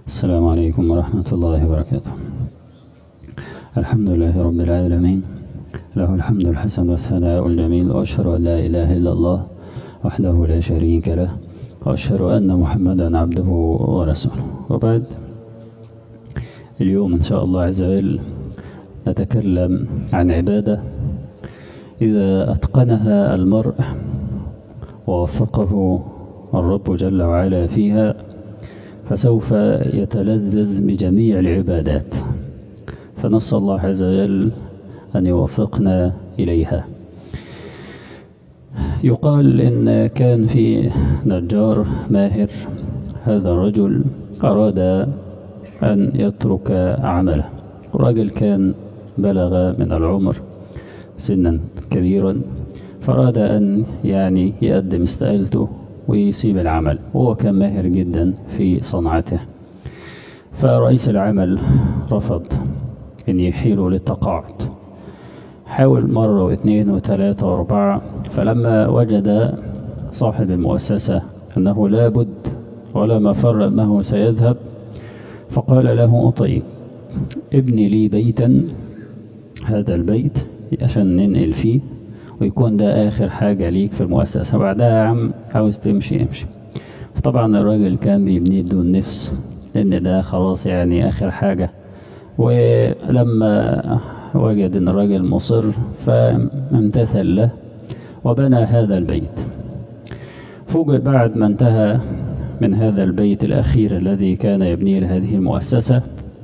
السلام عليكم ورحمة الله وبركاته. الحمد لله رب العالمين، له الحمد الحسن والثناء الجميل، وأشهد أن لا إله إلا الله وحده لا شريك له، وأشهد أن محمدا عبده ورسوله. وبعد، اليوم إن شاء الله عز وجل نتكلم عن عبادة إذا أتقنها المرء ووفقه الرب جل وعلا فيها فسوف يتلذذ بجميع العبادات، فنسأل الله عز وجل أن يوفقنا إليها. يقال إن كان في نجار ماهر، هذا الرجل أراد أن يترك عمله. الرجل كان بلغ من العمر سنا كبيرا، فأراد أن يقدم استقالته ويسيب العمل، وهو كان ماهر جدا في صنعته. فرئيس العمل رفض أن يحيله للتقاعد، حاول مرة واثنين وثلاثة واربعة، فلما وجد صاحب المؤسسة أنه لا بد ولا مفر أنه سيذهب، فقال له: طيب ابني لي بيتا، هذا البيت عشان ننقل فيه ويكون ده آخر حاجة ليك في المؤسسة، بعدها يا عم عاوز تمشي امشي. طبعا الراجل كان بيبنيه بدون نفس، لأن ده خلاص آخر حاجة. ولما وجد أن الراجل مصر فامتثل له وبنى هذا البيت. فوجئ بعد ما انتهى من هذا البيت الأخير الذي كان يبنيه لهذه المؤسسة،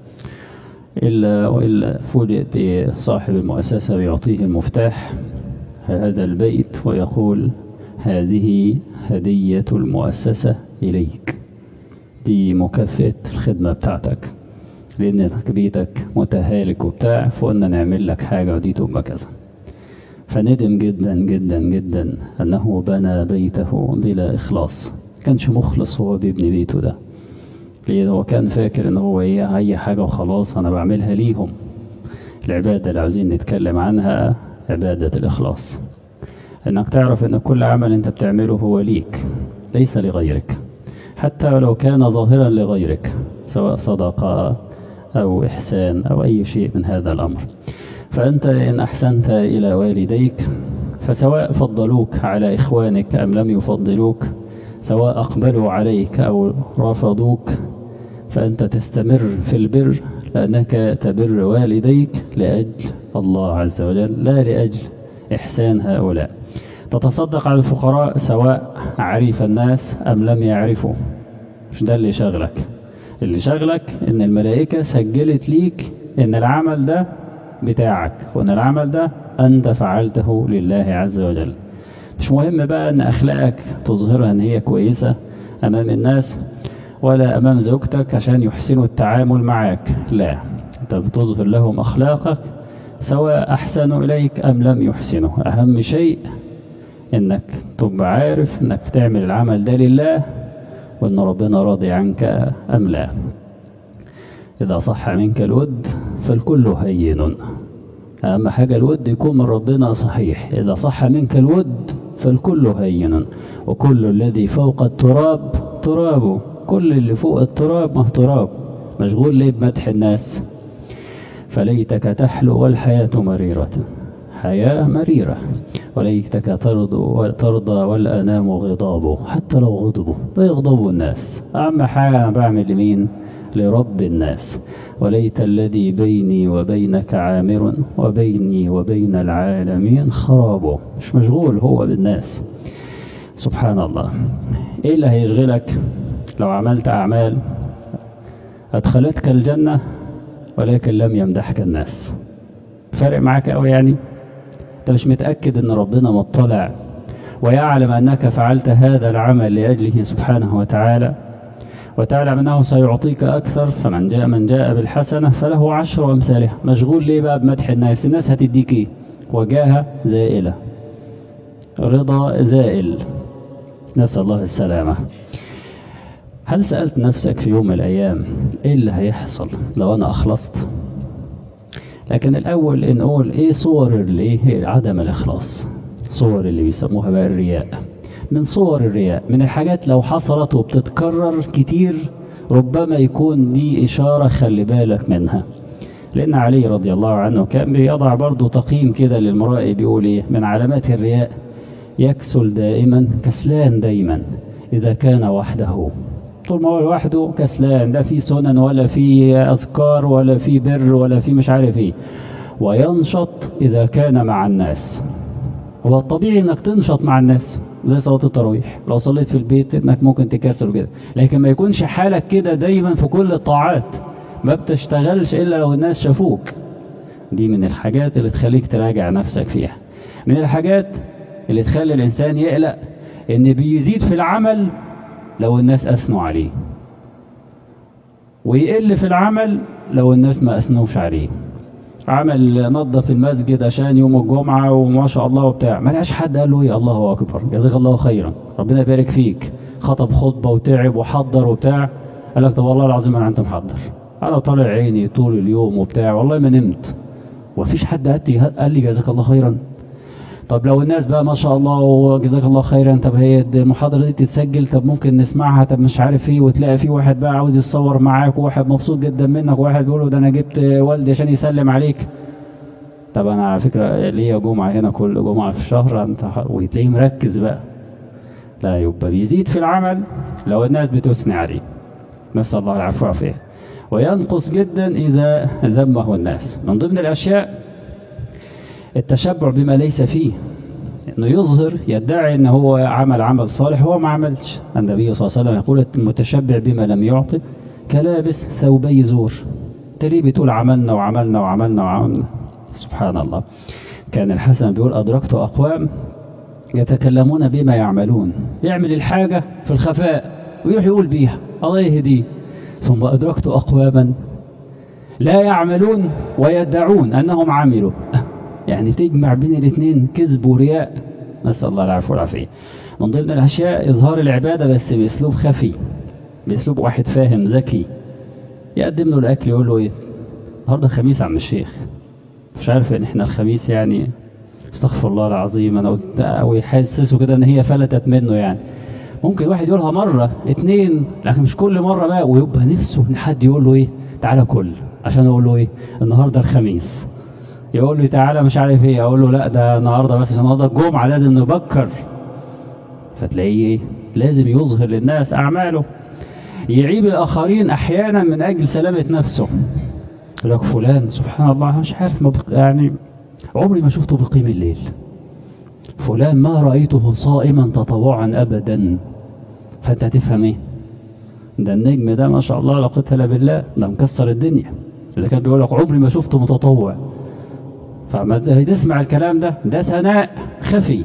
إلا فوجئ بصاحب المؤسسة بيعطيه المفتاح هذا البيت ويقول: هذه هدية المؤسسة إليك، دي مكافأة الخدمة بتاعتك، لأن بيتك متهالك وبتاع، فقلنا نعمل لك حاجة ودي تبقى كذا. فندم جدا جدا جدا أنه بنى بيته بلا إخلاص، كانش مخلص هو بيبني بيته ده، لأنه هو كان فاكر أنه هو أي حاجة وخلاص أنا بعملها ليهم. العبادة اللي عاوزين نتكلم عنها عبادة الإخلاص، انك تعرف ان كل عمل انت بتعمله هو ليك ليس لغيرك، حتى ولو كان ظاهرا لغيرك، سواء صدقة او احسان او اي شيء من هذا الامر. فانت ان احسنت الى والديك، فسواء فضلوك على اخوانك ام لم يفضلوك، سواء اقبلوا عليك او رفضوك، فانت تستمر في البر، لانك تبر والديك لاجل الله عز وجل، لا لاجل إحسان هؤلاء. تتصدق على الفقراء سواء عرف الناس أم لم يعرفوا، مش ده اللي شغلك. اللي شغلك إن الملائكة سجلت ليك إن العمل ده بتاعك، وإن العمل ده أنت فعلته لله عز وجل. مش مهم بقى إن أخلاقك تظهرها إن هي كويسة أمام الناس ولا أمام زوجتك عشان يحسنوا التعامل معك، لا، أنت بتظهر لهم أخلاقك سواء أحسنوا إليك أم لم يحسنوا. أهم شيء إنك تبقى عارف إنك بتعمل العمل ده لله، وإن ربنا راضي عنك أم لا. إذا صح منك الود فالكل هين، أهم حاجة الود يكون من ربنا صحيح. إذا صح منك الود فالكل هين، وكل الذي فوق التراب تراب، كل اللي فوق التراب ما تراب. مشغول ليه بمدح الناس؟ فليتك تحلو والحياة مريرة، حياة مريرة، وليتك ترضى والأنام غضاب، حتى لو غضبوا فيغضبوا الناس، أهم حاجة أنا بعمل لمين؟ لرب الناس. وليت الذي بيني وبينك عامر، وبيني وبين العالمين خراب. مش مشغول هو بالناس. سبحان الله. إيه اللي هيشغلك لو عملت أعمال أدخلتك الجنة ولكن لم يمدحك الناس؟ فرق معك أوي انت مش متأكد ان ربنا مطلع ويعلم انك فعلت هذا العمل لأجله سبحانه وتعالى، وتعلم انه سيعطيك اكثر. من جاء بالحسنة فله 10 أمثالها. مشغول ليه بقى بمدح الناس؟ الناس هتديك ايه؟ وجاهة زائلة، رضا زائل، نسأل الله السلامة. هل سألت نفسك في يوم من الأيام إيه اللي هيحصل لو أنا أخلصت؟ لكن الأول نقول إيه صور عدم الإخلاص، صور اللي بيسموها بقى الرياء. من صور الرياء، من الحاجات لو حصلت وبتتكرر كتير ربما يكون دي إشارة خلي بالك منها. لأن علي رضي الله عنه كان بيضع برضو تقييم كده للمرائي، بيقول إيه من علامات الرياء؟ يكسل دائما، كسلان دايما إذا كان وحده. طول ما هو لوحده كسلان، لا في سنن ولا في أذكار ولا في بر ولا في مش عارف إيه. وينشط إذا كان مع الناس. هو الطبيعي إنك تنشط مع الناس زي صلاة التراويح، لو صليت في البيت إنك ممكن تكسر كده، لكن ما يكونش حالك كده دايما في كل الطاعات، ما بتشتغلش إلا لو الناس شافوك. دي من الحاجات اللي تخليك تراجع نفسك فيها. من الحاجات اللي تخلي الإنسان يقلق إن بيزيد في العمل لو الناس أثنوا عليه، ويقل في العمل لو الناس ما أثنوش عليه. عمل نظف المسجد عشان يوم الجمعة وما شاء الله وبتاع، ما لقاش حد قال له ايه الله أكبر جزاك الله خيرا ربنا يبارك فيك، خطب خطبة وتعب وحضر وبتاع، قال لك طب والله العظيم أنا أنت محضر، أنا طالع عيني طول اليوم وبتاع والله ما نمت، ومفيش حد قال لي جزاك الله خيرا. طب لو الناس بقى ما شاء الله وجزاك الله خيرا، طب هي المحاضرة دي تتسجل، طب ممكن نسمعها، طب مش عارف ايه، وتلاقي في واحد بقى عاوز يتصور معاك، وواحد مبسوط جدا منك، وواحد بيقول له ده انا جبت والدي عشان يسلم عليك. طب انا على فكرة ليا جمعة هنا كل جمعة في الشهر، انت وتلاقيه مركز بقى. لا، يبقى بيزيد في العمل لو الناس بتثني عليه، نسأل الله العفو والعافية. وينقص جدا إذا ذمه الناس. من ضمن الأشياء التشبع بما ليس فيه، انه يظهر يدعي ان هو عمل صالح هو ما عملش. النبي صلى الله عليه وسلم يقول المتشبع بما لم يعطي كلابس ثوبي زور. تري بتقول عملنا وعملنا وعملنا وعملنا، سبحان الله. كان الحسن بيقول أدركت أقوام يتكلمون بما يعملون، يعمل الحاجة في الخفاء ويروح يقول بيها الله يهديه، ثم أدركت أقواما لا يعملون ويدعون أنهم عملوا. يعني تجمع بين الاثنين، كذب ورياء، نسأل الله العفو والعافية. من ضمن الأشياء إظهار العبادة بس بأسلوب خفي، بأسلوب واحد فاهم ذكي، يقدم له الأكل يقول له إيه النهارده الخميس يا عم الشيخ، مش عارف إن إحنا الخميس يعني استغفر الله العظيم، أنا قلت أو يحسسه كده إن هي فلتت منه. يعني ممكن واحد يقولها مرة اتنين، لكن مش كل مرة بقى، ويبقى نفسه إن حد يقول له إيه تعالى كل، عشان أقول له إيه النهارده الخميس، يقول لي تعالى مش عارف ايه، اقول له لا ده النهارده بس النهارده الجمعه لازم نبكر. فتلاقيه ايه لازم يظهر للناس اعماله. يعيب الاخرين احيانا من اجل سلامه نفسه. يقول لك فلان سبحان الله مش عارف يعني عمري ما شفته بقيم الليل، فلان ما رايته صائما تطوعا ابدا. فانت تفهم ايه ده النجم ده ما شاء الله لا قوه الا بالله، ده مكسر الدنيا. اذا كان بيقول لك عمري ما شفته متطوع، فما تسمع الكلام ده ثناء خفي.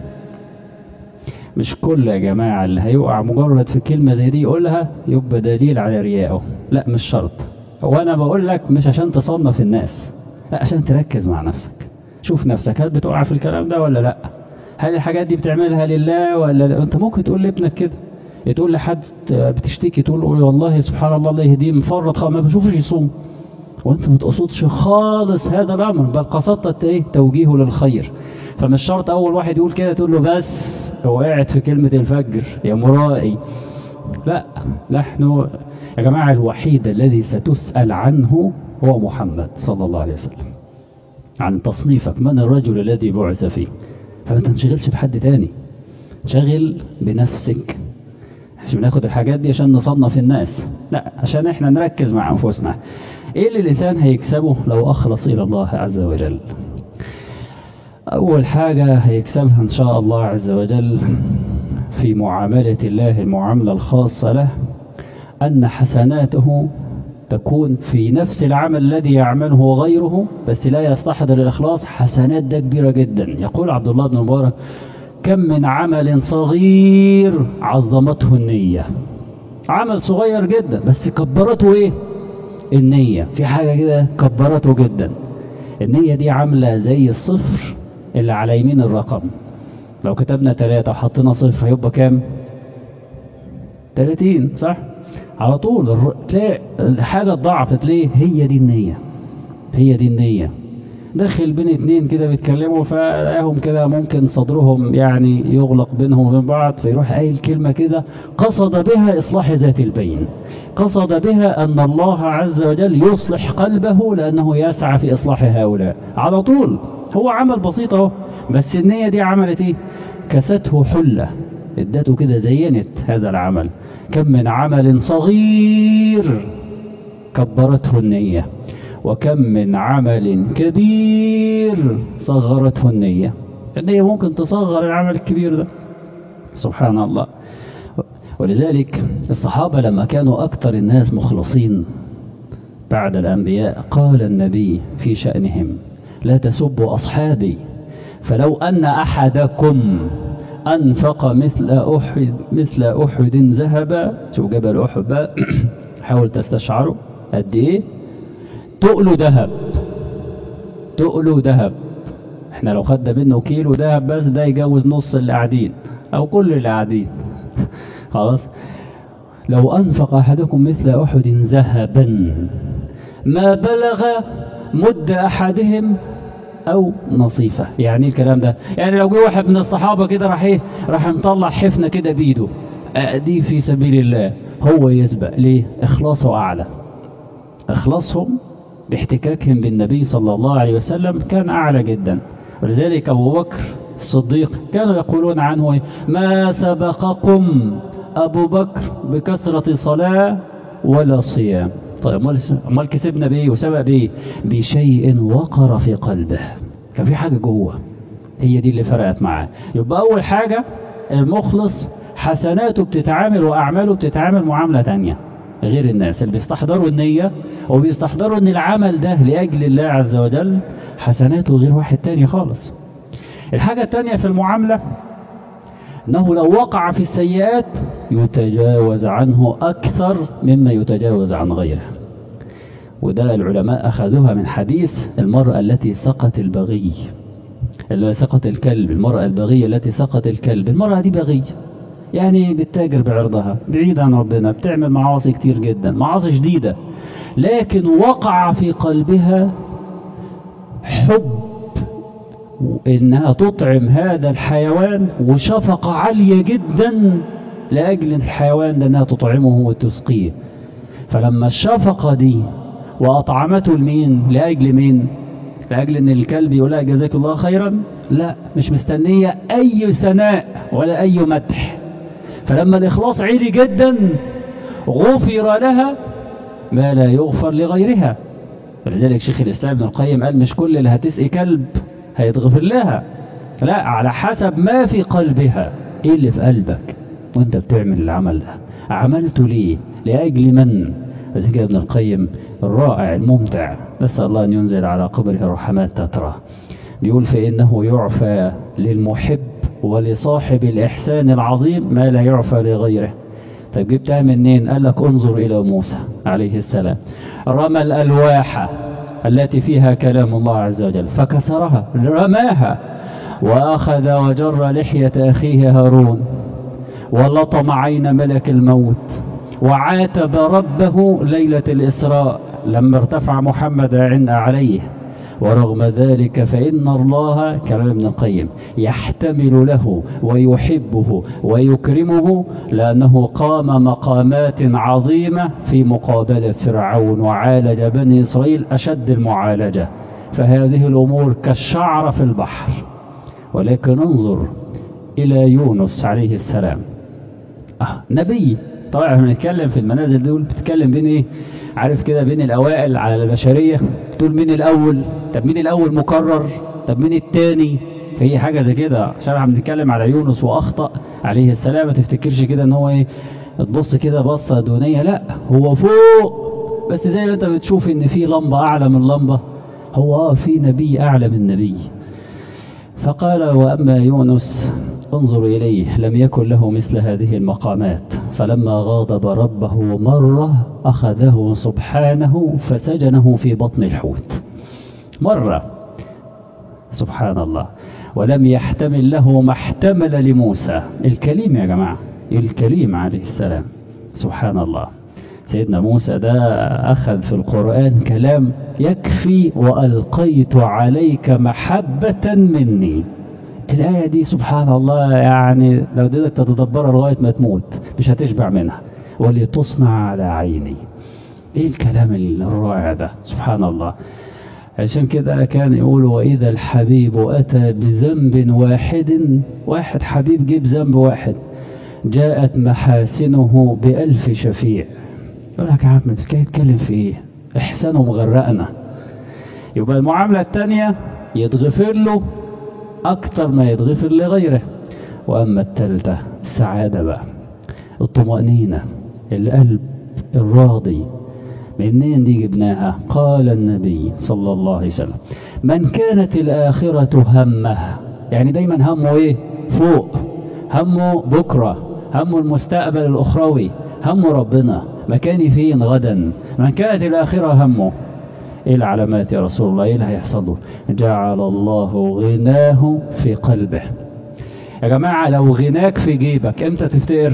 مش كل يا جماعة اللي هيقع مجرد في كلمة زي دي يقولها يبقى دليل على رياءه، لا مش شرط. وانا بقول لك مش عشان تصنف الناس، لا عشان تركز مع نفسك، شوف نفسك هل بتقع في الكلام ده ولا لا، هل الحاجات دي بتعملها لله ولا لا. انت ممكن تقول لابنك كده، تقول لحد بتشتكي تقول والله سبحان الله الله يهديه مفرط ما بشوفش يصوم، وانت ما تقصدش خالص هذا الامر، بل قصدت ايه توجيهه للخير. فمش شرط اول واحد يقول كده تقول له بس هو قاعد في كلمة الفجر يا مرائي. لا، نحن يا جماعة الوحيد الذي ستسأل عنه هو محمد صلى الله عليه وسلم، عن تصنيفك من الرجل الذي بعث فيه. فما تنشغلش بحد تاني، شغل بنفسك. مش بناخد الحاجات دي عشان نصنف الناس، لا عشان احنا نركز مع انفسنا. ايه اللي الانسان هيكسبه لو اخلص الى الله عز وجل؟ اول حاجة هيكسبها ان شاء الله عز وجل في معاملة الله المعاملة الخاصة له، ان حسناته تكون في نفس العمل الذي يعمله غيره بس لا يستحضر الاخلاص. حسنات ده كبيرة جدا. يقول عبد الله بن مبارك كم من عمل صغير عظمته النية. عمل صغير جدا بس كبرته ايه النية، في حاجة كده كبرته جدا. النية دي عاملة زي الصفر اللي على يمين الرقم. لو كتبنا 3 وحطينا صفر هيبقى كام؟ 30 صح؟ على طول تلاقي حاجة ضعفت. ليه؟ هي دي النية، هي دي النية. دخل بين اتنين كده بيتكلموا، فلاهم كده ممكن صدرهم يعني يغلق بينهم وبين بعض، فيروح قايل كلمة كده قصد بها إصلاح ذات البين، قصد بها أن الله عز وجل يصلح قلبه لأنه يسعى في إصلاح هؤلاء على طول. هو عمل بسيط اهو، بس النية دي عملت ايه؟ كسته حلة، ادته كده زينت هذا العمل. كم من عمل صغير كبرته النية، وكم من عمل كبير صغرته النية. النية ممكن تصغر العمل الكبير ده، سبحان الله. ولذلك الصحابة لما كانوا أكثر الناس مخلصين بعد الأنبياء، قال النبي في شأنهم: لا تسبوا أصحابي، فلو أن أحدكم أنفق مثل أحد ذهبا، شو جبل أحد بقى حاول تستشعروا قد إيه تقلوا ذهب، تقلوا ذهب. احنا لو خدنا منه كيلو ذهب بس ده يجوز نص اللي قاعدين أو كل اللي قاعدين خلاص. لو أنفق أحدكم مثل أحد ذهبا ما بلغ مد أحدهم أو نصيفة. يعني الكلام ده يعني لو جه واحد من الصحابة كده راح مطلع حفنة كده بيده، دي في سبيل الله، هو يسبق ليه؟ إخلاصه أعلى، إخلاصهم باحتكاكهم بالنبي صلى الله عليه وسلم كان أعلى جدا. ولذلك أبو بكر الصديق كانوا يقولون عنه: ما سبقكم أبو بكر بكثرة صلاة ولا صيام. طيب امال كسبنا بايه وسبق بايه؟ بشيء وقر في قلبه، كان في حاجة جوه، هي دي اللي فرقت معاه. يبقى أول حاجة المخلص حسناته بتتعامل وأعماله بتتعامل معاملة تانية غير الناس اللي بيستحضروا النية وبيستحضروا ان العمل ده لأجل الله عز وجل، حسناته غير واحد تاني خالص. الحاجة التانية في المعاملة انه لو وقع في السيئات يتجاوز عنه اكثر مما يتجاوز عن غيره. وده العلماء اخذوها من حديث المرأة التي سقت البغي، اللي سقط الكلب، المرأة البغية التي سقط الكلب. المرأة دي بغية، يعني بتتاجر بعرضها، بعيد عن ربنا، بتعمل معاصي كتير جدا، معاصي شديدة، لكن وقع في قلبها حب انها تطعم هذا الحيوان وشفقة عالية جدا لأجل الحيوان لأنها تطعمه وتسقيه. فلما الشفقة دي وأطعمته لمين؟ لأجل مين؟ لأجل ان الكلب يقول لها جزاك الله خيرا؟ لا، مش مستنية اي ثناء ولا اي مدح. فلما الإخلاص عالي جدا غفر لها ما لا يغفر لغيرها. فلذلك شيخ الإسلام ابن القيم قال: مش كل اللي هتسقي كلب هيتغفر لها، لا، على حسب ما في قلبها. ايه اللي في قلبك وانت بتعمل العمل ده؟ عملته ليه؟ لأجل من؟ ذلك ابن القيم الرائع الممتع، نسأل الله أن ينزل على قبره الرحمات تترى، بيقول: فإنه يعفى للمحب ولصاحب الإحسان العظيم ما لا يعفى لغيره. طيب جبتها منين؟ قال لك: انظر إلى موسى عليه السلام، رمى الألواح التي فيها كلام الله عز وجل فكسرها، رماها، وأخذ وجر لحية أخيه هارون ولطم عين ملك الموت، وعاتب ربه ليلة الإسراء لما ارتفع محمد عليه. ورغم ذلك فإن الله، كلام ابن القيم، يحتمل له ويحبه ويكرمه لأنه قام مقامات عظيمة في مقابلة فرعون وعالج بني إسرائيل أشد المعالجة. فهذه الأمور كالشعر في البحر. ولكن انظر إلى يونس عليه السلام، نبي. طبعا بنتكلم في المنازل دول بتتكلم بين ايه؟ عارف كده، بين الأوائل على البشرية، تقول مين الأول؟ طب مين الأول مكرر؟ طب مين التاني؟ فهي حاجة زي كده، عشان احنا بنتكلم على يونس وأخطأ عليه السلام. ما تفتكرش كده ان هو ايه، تبص كده بصة دونية، لا، هو فوق. بس زي ما انت بتشوف ان في لمبة أعلى من لمبة، هو في نبي أعلى من نبي. فقال: وأما يونس انظر إليه لم يكن له مثل هذه المقامات، فلما غاضب ربه مرة أخذه سبحانه فسجنه في بطن الحوت مرة، سبحان الله. ولم يحتمل له ما احتمل لموسى، الكليم يا جماعة، الكليم عليه السلام، سبحان الله. سيدنا موسى ده أخذ في القرآن كلام يكفي وألقيت عليك محبة مني. الآية دي سبحان الله يعني لو بدك تتدبرها لغاية ما تموت مش هتشبع منها. ولتصنع على عيني. ايه الكلام الرائع ده سبحان الله. عشان كده كان يقول وإذا الحبيب أتى بذنب واحد حبيب جيب ذنب واحد جاءت محاسنه ب1000 شفيع. يقول لك يا عم كده يتكلم في ايه؟ احسانه مغرقنا. يبقى المعاملة التانية يتغفر له اكتر ما يتغفر لغيره. واما التالتة السعادة بقى، الطمأنينة، القلب الراضي. منين دي جبناها؟ قال النبي صلى الله عليه وسلم من كانت الآخرة همه، يعني دايما همه ايه؟ فوق، همه بكرة، همه المستقبل الأخروي، همه ربنا مكاني فين غدا. من كانت الآخرة همه، ايه العلامات يا رسول الله؟ ايه اللي هيحصل له؟ جعل الله غناه في قلبه. يا جماعة لو غناك في جيبك امتى تفتقر؟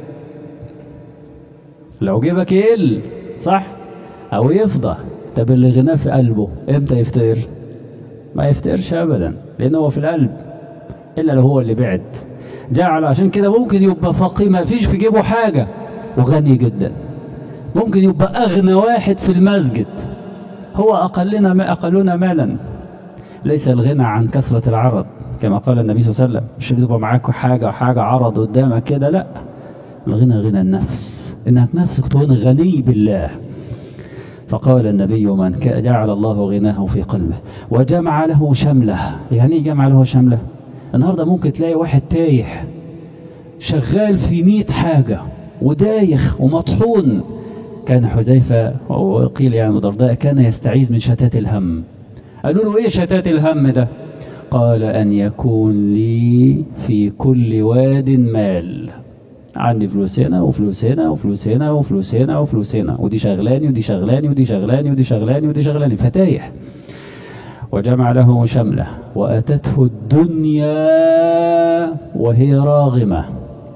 لو جيبك يقل صح او يفضى. طب اللي غناه في قلبه امتى يفتقر؟ ما يفتقرش ابدا، لانه هو في القلب، الا لو هو اللي بعد. جعل عشان كده ممكن يبقى فقير ما فيش في جيبه حاجة وغني جدا. ممكن يبقى اغنى واحد في المسجد، هو اقلنا مالا. ليس الغنى عن كثرة العرض كما قال النبي صلى الله عليه وسلم، مش بيبقى معاك حاجة عرض قدامك كده، لا. الغنى غنى النفس، انك نفسك تكون غني بالله. فقال النبي من جعل الله غناه في قلبه وجمع له شمله. يعني جمع له شمله؟ النهاردة ممكن تلاقي واحد تايه شغال في 100 حاجة ودايخ ومطحون. كان حذيفة وقيل يعني الدرداء كان يستعيذ من شتات الهم. قالوا له ايه شتات الهم ده؟ قال ان يكون لي في كل واد مال. عندي فلوس هنا وفلوس هنا وفلوس هنا وفلوس هنا وفلوس هنا، ودي شغلاني ودي شغلاني ودي شغلاني ودي شغلاني ودي شغلاني، فتايح. وجمع له شمله وأتته الدنيا وهي راغمة،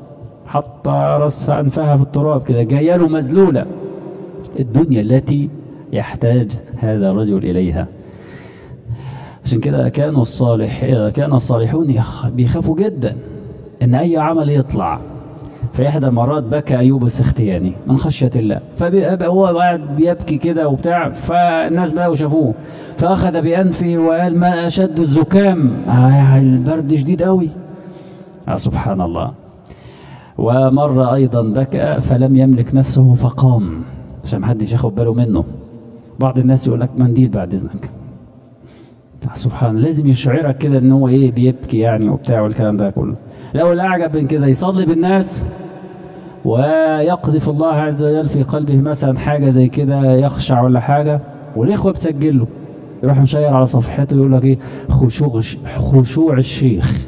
حتى رص أنفها في التراب كده، جايه له مذلولة. الدنيا التي يحتاج هذا الرجل إليها. عشان كده كان الصالحون بيخافوا جدا ان اي عمل يطلع. في احدى المرات بكى ايوب السختياني من خشية الله، فبقى هو قاعد بيبكي كده وبتاع، فالناس بقى وشافوه فاخذ بانفه وقال ما اشد الزكام، البرد شديد قوي. سبحان الله. ومر ايضا بكى فلم يملك نفسه فقام عشان محدش ياخد باله منه. بعض الناس يقول لك منديل بعد اذنك. سبحان الله، لازم يشعرك كده ان هو ايه بيبكي يعني وبتاع والكلام ده كله. لو الاعجب من كده يصلي بالناس ويقذف الله عز وجل في قلبه مثلا حاجة زي كده يخشع ولا حاجة، والاخوة بتسجله، يروح مشير على صفحته يقول لك ايه خشوع الشيخ،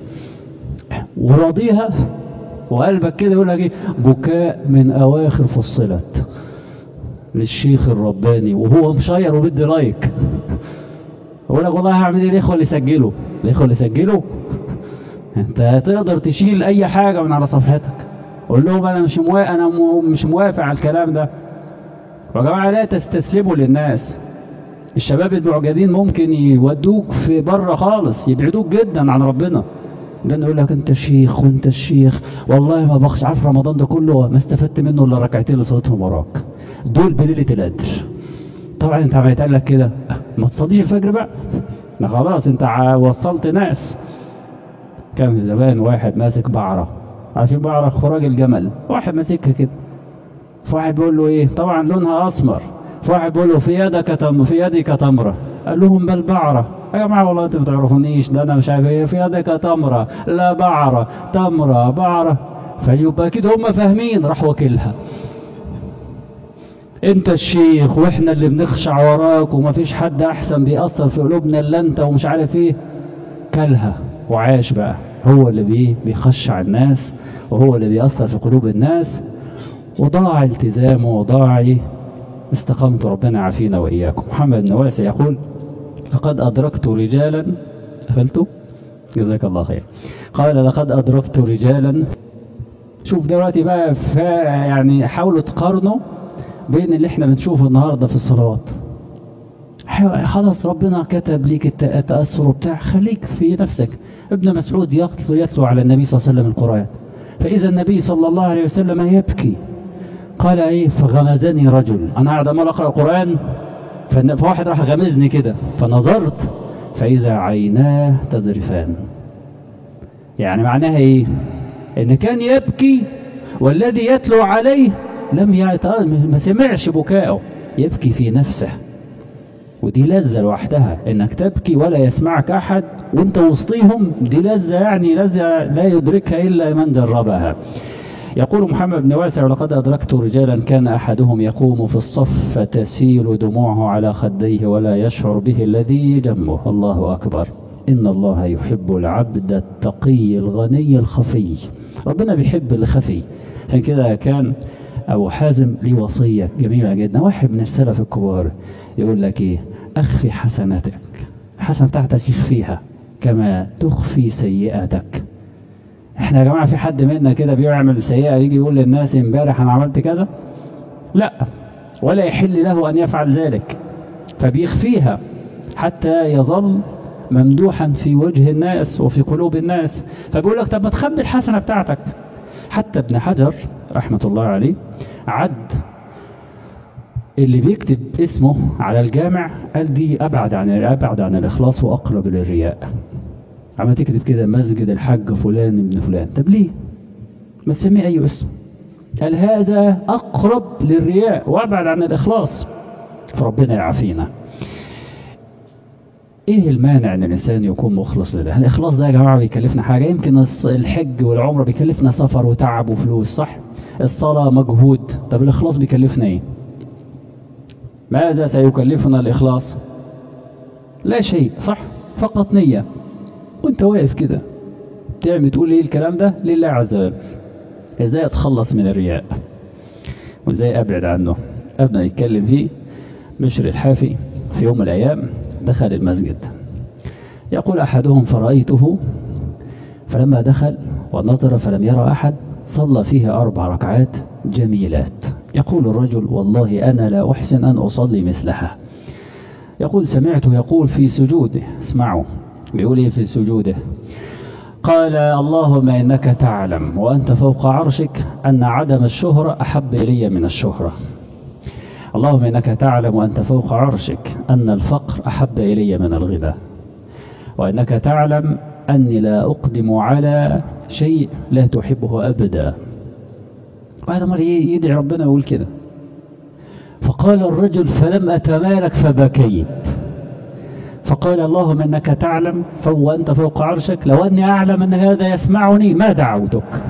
وراضيها وقلبك كده يقول لك ايه بكاء من اواخر فصلت للشيخ الرباني، وهو مشير وبدي لايك. يقول لك والله هعمل ايه؟ الاخوة اللي سجلوا انت هتقدر تشيل اي حاجة من على صفحتك. قول لهم انا مش موافق على الكلام ده. يا جماعة لا تستسلموا للناس. الشباب المعجبين ممكن يودوك في بره خالص، يبعدوك جدا عن ربنا. ده يقول لك انت الشيخ وانت الشيخ، والله ما بخش عارف رمضان ده كله ما استفدت منه الا ركعتين اللي صليتهم وراك دول بليلة القدر. طبعا انت عم يتقال لك كده ما تصليش الفجر بقى، ما خلاص انت وصلت ناس. كان زمان واحد ماسك بعرة، عارفين بعرة خراج الجمل، واحد ماسكها كده، فواحد بيقول له ايه، طبعا لونها اسمر، فواحد بيقول له في يدك تمرة. قال لهم بل بعرة. يا جماعه والله انتوا ما تعرفونيش، ده انا مش عارف ايه في يدك تمرة، لا بعرة تمرة بعرة. فيبقى كده هم فاهمين، راح وكلها انت الشيخ واحنا اللي بنخشع وراك وما فيش حد احسن بيأثر في قلوبنا الا انت ومش عارف ايه. كلها وعاش بقى، هو اللي بيخشع الناس وهو اللي بيأثر في قلوب الناس، وضاع التزامه وضاع استقامة. ربنا عافينا وإياكم. محمد بن واسع يقول لقد أدركت رجالا، قفلته جزاك الله خير، قال لقد أدركت رجالا. شوف دلوقتي بقى يعني حاولوا تقارنوا بين اللي احنا بنشوفه النهاردة في الصلوات. خلاص ربنا كتب ليك التأثر بتاع، خليك في نفسك. ابن مسعود يتلو على النبي صلى الله عليه وسلم القرآن، فإذا النبي صلى الله عليه وسلم يبكي. قال ايه؟ فغمزني رجل، انا قاعد عمال اقرا القرآن، فواحد راح غمزني كده، فنظرت فإذا عيناه تذرفان. يعني معناها ايه؟ ان كان يبكي والذي يتلو عليه ما سمعش بكاءه، يبكي في نفسه. ودي لذة لوحدها، انك تبكي ولا يسمعك احد وانت وسطيهم، دي لذة، يعني لذة لا يدركها الا من جربها. يقول محمد بن واسع: ولقد أدركت رجالا كان أحدهم يقوم في الصف فتسيل دموعه على خديه ولا يشعر به الذي جنبه. الله أكبر. إن الله يحب العبد التقي الغني الخفي. ربنا بيحب الخفي. عشان كده كان أبو حازم ليه وصية جميلة جدا. واحد من السلف الكبار يقول لك إيه؟ أخفي حسناتك، الحسنة بتاعتك اخفيها كما تخفي سيئاتك. احنا يا جماعة في حد منا كده بيعمل سيئة يجي يقول للناس امبارح انا عملت كذا؟ لا، ولا يحل له ان يفعل ذلك، فبيخفيها حتى يظل ممدوحا في وجه الناس وفي قلوب الناس. فبيقول لك طب ما تخبي الحسنة بتاعتك. حتى ابن حجر رحمة الله عليه عد اللي بيكتب اسمه على الجامع، قال دي ابعد عن الاخلاص واقرب للرياء. عم تكتب كده مسجد الحاج فلان ابن فلان، طب ليه ما تسميه اي اسم؟ قال هذا اقرب للرياء وابعد عن الاخلاص. فربنا يعافينا. ايه المانع ان الانسان يكون مخلص لله؟ الاخلاص ده يا جماعه بيكلفنا حاجه. يمكن الحج والعمره بيكلفنا سفر وتعب وفلوس، صح؟ الصلاه مجهود. طب الاخلاص بيكلفنا ايه؟ ماذا سيكلفنا الاخلاص؟ لا شيء، صح؟ فقط نيه. وانت واقف كده تقول ايه الكلام ده؟ لله عز وجل. ازاي اتخلص من الرياء وازاي ابعد عنه؟ ابدا يتكلم فيه. بشر الحافي في يوم من الايام دخل المسجد، يقول احدهم: فرأيته فلما دخل ونظر فلم يرى احد صلى فيه 4 ركعات جميلات. يقول الرجل: والله انا لا احسن ان اصلي مثلها. يقول: سمعته يقول في سجوده، اسمعوا بيقول ايه في سجوده؟ قال: اللهم إنك تعلم وأنت فوق عرشك أن عدم الشهرة أحب إلي من الشهرة. اللهم إنك تعلم وأنت فوق عرشك أن الفقر أحب إلي من الغنى، وإنك تعلم أني لا أقدم على شيء لا تحبه أبدا. وهذا مرة يدعي ربنا يقول كده. فقال الرجل: فلم أتمالك فبكيت. فقال: اللهم إنك تعلم وأنت فوق عرشك لو أني أعلم أن هذا يسمعني ما دعوتك.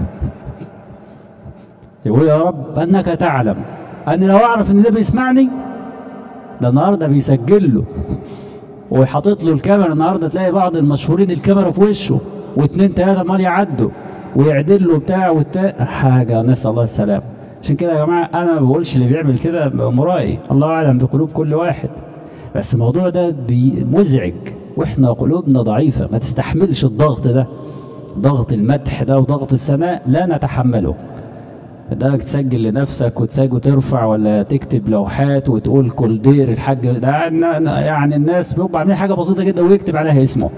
يقول يا رب أنك تعلم أني لو أعرف أن ده بيسمعني، ده النهاردة بيسجل له ويحطط له الكاميرا. النهاردة تلاقي بعض المشهورين الكاميرا في وشه واثنين 3 مال يعدوا ويعدل له بتاع حاجة، نسأل الله السلام. عشان كده يا جماعة أنا ما بقولش اللي بيعمل كده مرائي، الله أعلم بقلوب كل واحد، بس الموضوع ده مزعج واحنا قلوبنا ضعيفة ما تستحملش الضغط ده، ضغط المدح ده وضغط السماء لا نتحمله. ده تسجل لنفسك وتسجل وترفع ولا تكتب لوحات وتقول كل دير الحاج ده، يعني الناس بيبقى عاملين حاجة بسيطة جدا ويكتب عليها اسمه،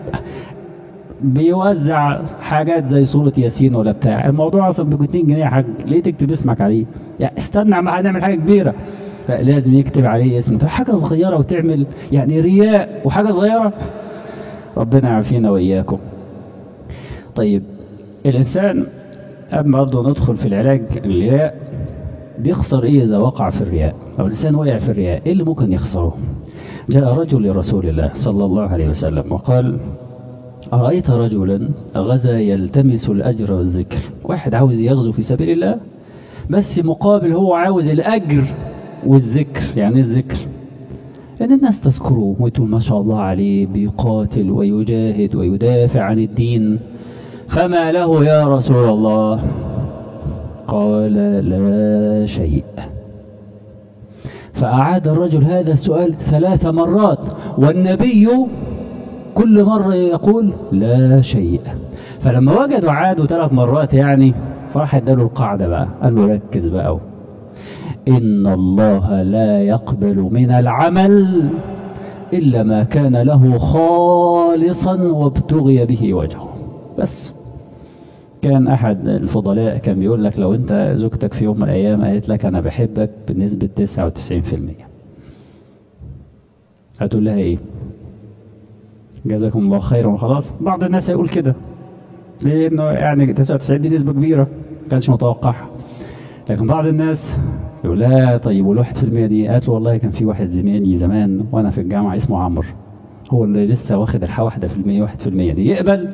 بيوزع حاجات زي صورة ياسين ولا بتاع. الموضوع اصلا ب 2 جنيه يا حاج، ليه تكتب اسمك عليه؟ يعني استنى ما هنعمل حاجة كبيرة، لازم يكتب عليه اسمه. حاجة صغيرة وتعمل يعني رياء وحاجة صغيرة. ربنا يعافينا وإياكم. طيب الإنسان قبل برضه ندخل في العلاج الرياء بيخسر إيه إذا وقع في الرياء؟ أو الإنسان وقع في الرياء إيه اللي ممكن يخسره؟ جاء رجل لرسول الله صلى الله عليه وسلم وقال: أرأيت رجلا غزا يلتمس الأجر والذكر. واحد عاوز يغزو في سبيل الله بس مقابل هو عاوز الأجر والذكر. يعني الذكر لأن الناس تذكره وتقول ما شاء الله عليه بيقاتل ويجاهد ويدافع عن الدين، فما له يا رسول الله؟ قال: لا شيء. فأعاد الرجل هذا السؤال 3 مرات والنبي كل مرة يقول لا شيء. فلما وجدوا عادوا 3 مرات يعني، فراح اداله القاعدة بقى، قال له ركز بقى، إن الله لا يقبل من العمل إلا ما كان له خالصا وابتغي به وجهه. بس كان أحد الفضلاء كان بيقول لك لو أنت زوجتك في يوم من الأيام قالت لك أنا بحبك بنسبة 99%، هتقول لها إيه؟ جزاكم الله خيرا وخلاص. بعض الناس هيقول كده لأنه يعني 99 دي نسبة كبيرة كانش متوقعها. لكن بعض الناس يقول لها طيب وال1% دي؟ قالت له والله كان في واحد زميلي زمان وانا في الجامعة اسمه عمرو، هو اللي لسه واخد 1% دي.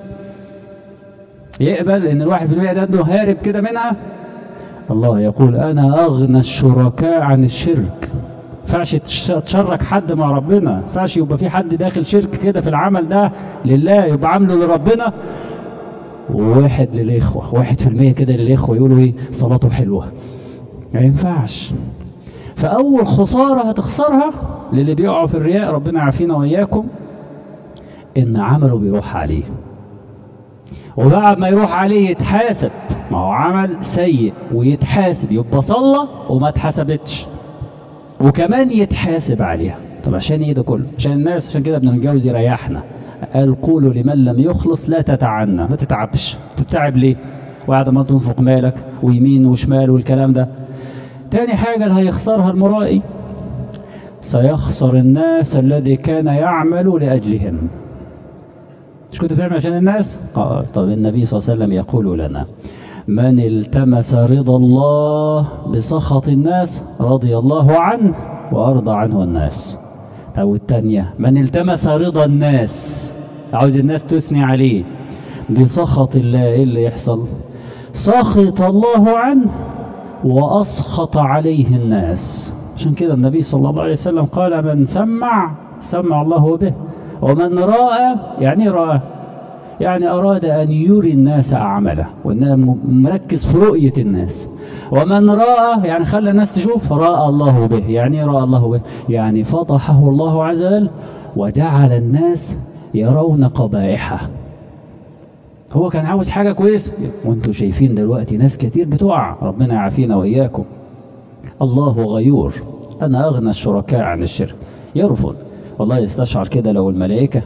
يقبل ان ال1% ده انه هارب كده منها؟ الله يقول انا اغنى الشركاء عن الشرك. فعش تشرك حد مع ربنا، فعش يبقى في حد داخل شرك كده في العمل ده لله يبقى عامله لربنا. وواحد للإخوة، 1% كده للإخوة يقولوا ايه صلاته حلوة، ما ينفعش. فأول خسارة هتخسرها للي بيقعوا في الرياء، ربنا يعافينا وإياكم، إن عمله بيروح عليه، وبعد ما يروح عليه يتحاسب. ما هو عمل سيء ويتحاسب، يبقى صلى وما اتحسبتش وكمان يتحاسب عليها. طب عشان ايه ده كله؟ عشان الناس. عشان كده ابن الجوزي يريحنا، قال قولوا لمن لم يخلص لا تتعنى. ما تتعبش، تتعب ليه وبعد ما تنفق مالك ويمين وشمال والكلام ده. تاني حاجة اللي هيخسرها المرائي، سيخسر الناس الذي كان يعمل لأجلهم. مش كنت بتعمل عشان الناس؟ قال طب النبي صلى الله عليه وسلم يقول لنا من التمس رضا الله بسخط الناس رضي الله عنه وأرضى عنه الناس. أو التانية من التمس رضا الناس، عاوز الناس تثني عليه، بسخط الله ايه اللي يحصل؟ سخط الله عنه وأسخط عليه الناس. عشان كده النبي صلى الله عليه وسلم قال من سمع الله به، ومن رأى يعني رأى يعني أراد أن يري الناس أعماله، وإنه مركز في رؤية الناس. ومن رأى يعني خلى الناس تشوف، رأى الله به. يعني رأى الله به يعني فضحه الله عز وجل وجعل الناس يرون قبائحه. هو كان عاوز حاجة كويسة، وانتوا شايفين دلوقتي ناس كتير بتقع، ربنا يعافينا وإياكم. الله غيور، أنا أغنى الشركاء عن الشرك. يرفض. والله يستشعر كده لو الملائكة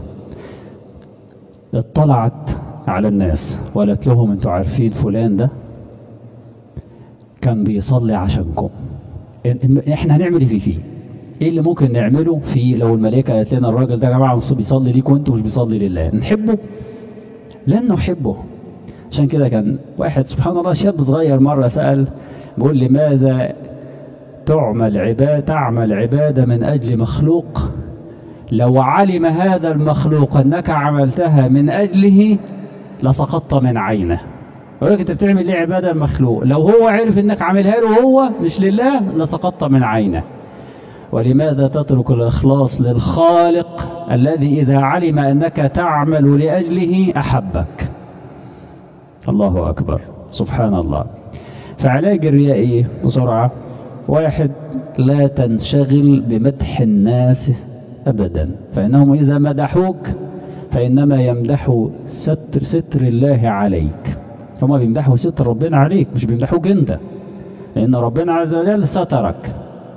اطلعت على الناس وقالت لهم انتوا عارفين فلان ده كان بيصلي عشانكم، احنا هنعمل فيه ايه اللي ممكن نعمله فيه؟ لو الملائكة قالت لنا الراجل ده يا جماعة بيصلي ليكم وانتوا مش بيصلي لله، نحبه؟ لن نحبه. عشان كده كان واحد سبحان الله شاب صغير مرة سأل بيقول لماذا تعمل عبادة من أجل مخلوق لو علم هذا المخلوق أنك عملتها من أجله لسقطت من عينه. ولكن انت بتعمل ليه عبادة المخلوق؟ لو هو عرف انك عاملها له هو مش لله لسقطت من عينه. ولماذا تترك الإخلاص للخالق الذي إذا علم أنك تعمل لأجله أحبك؟ الله أكبر سبحان الله. فعلاج الرياء إيه؟ بسرعة. واحد، لا تنشغل بمدح الناس أبدا، فإنهم إذا مدحوك فإنما يمدحوا ستر الله عليك. هم بيمدحوا ستر ربنا عليك، مش بيمدحوك أنت، لأن ربنا عز وجل سترك.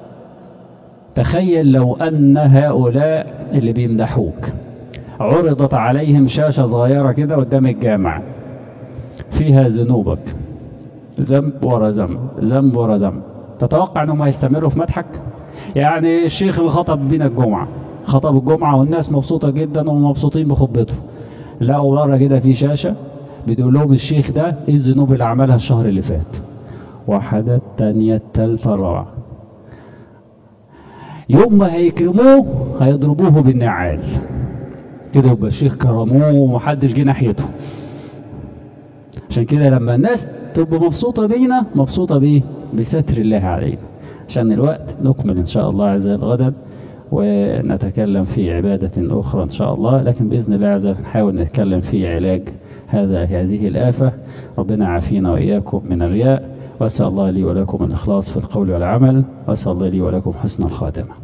تخيل لو أن هؤلاء اللي بيمدحوك عرضت عليهم شاشة صغيرة كده قدام الجامع فيها ذنوبك، ذنب ورا ذنب، ذنب ورا ذنب، تتوقع أنهم هيستمروا في مدحك؟ يعني الشيخ اللي خطب بينا الجمعة، خطب الجمعة والناس مبسوطة جدا ومبسوطين بخطبته، لقوا مرة كده في شاشة بتقول لهم الشيخ ده ايه الذنوب اللي عملها الشهر اللي فات، واحدة التانية التالتة الرابعة. يوم ما هيكرموه هيضربوه بالنعال كده، يبقى الشيخ كرموه ومحدش جه ناحيته. عشان كده لما الناس تبقى مبسوطة بينا، مبسوطة بيه بستر الله علينا. عشان الوقت نكمل ان شاء الله عز وجل غدا ونتكلم في عبادة اخرى ان شاء الله، لكن باذن الله عز وجل نحاول نتكلم في علاج هذه الآفة. ربنا يعافينا وإياكم من الرياء، وأسأل الله لي ولكم الإخلاص في القول والعمل، وأسأل الله لي ولكم حسن الخاتمة.